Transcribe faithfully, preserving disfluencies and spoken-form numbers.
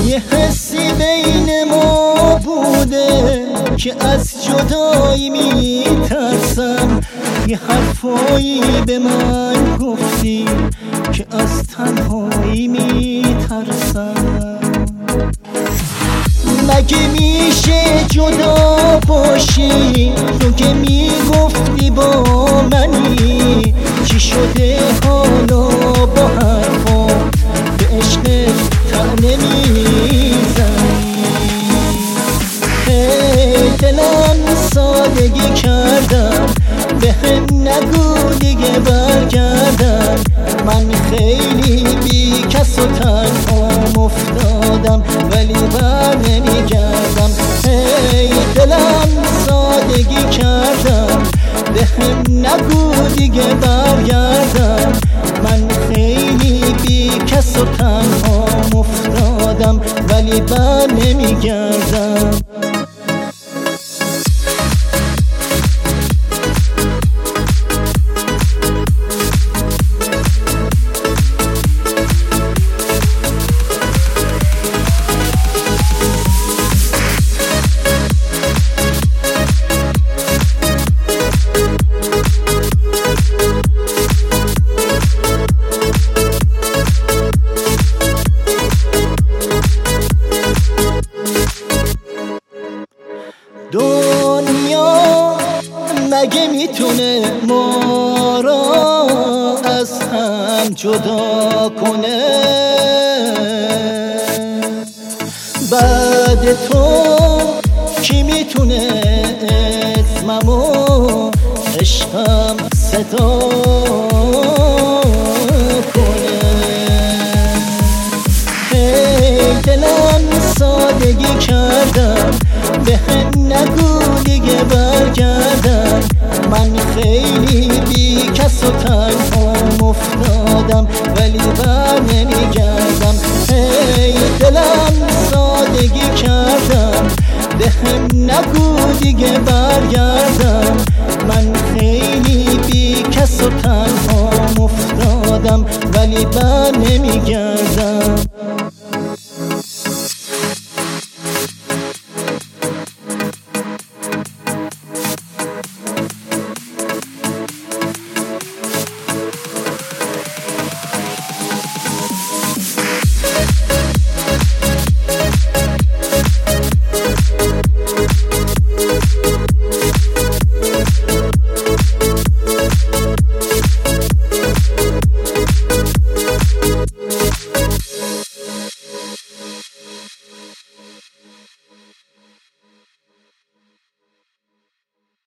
یه حسی بین ما بوده که از جدایی میترسم، یه حرفایی به من گفتی که از تنهایی میترسم. مگه میشه جدا باشی تو که میگفتی با منی؟ چی شده حالا با حرفات به عشقت طعنه میزنی؟ هی دلم سادگی کردم، به هم نگو دیگه برگردم. من خیلی بی کس و تنهام افتادم ولی بر نمیگردم. هی دلم سادگی کردم، به هم نگو دیگه برگردم. من خیلی بی کس و تنهام افتادم ولی بر نمیگردم. دنیا مگه میتونه ما را از هم جدا کنه؟ بعد تو کی میتونه اسممو عشقم صدا کنه؟ هی دلم سادگی کردم، به هم نگو دیگه برگردم. من خیلی بی کس و تنهام افتادم ولی بر نمیگردم. هی دلم سادگی کردم، به هم نگو دیگه برگردم. من خیلی بی کس و تنهام افتادم ولی بر نمیگردم.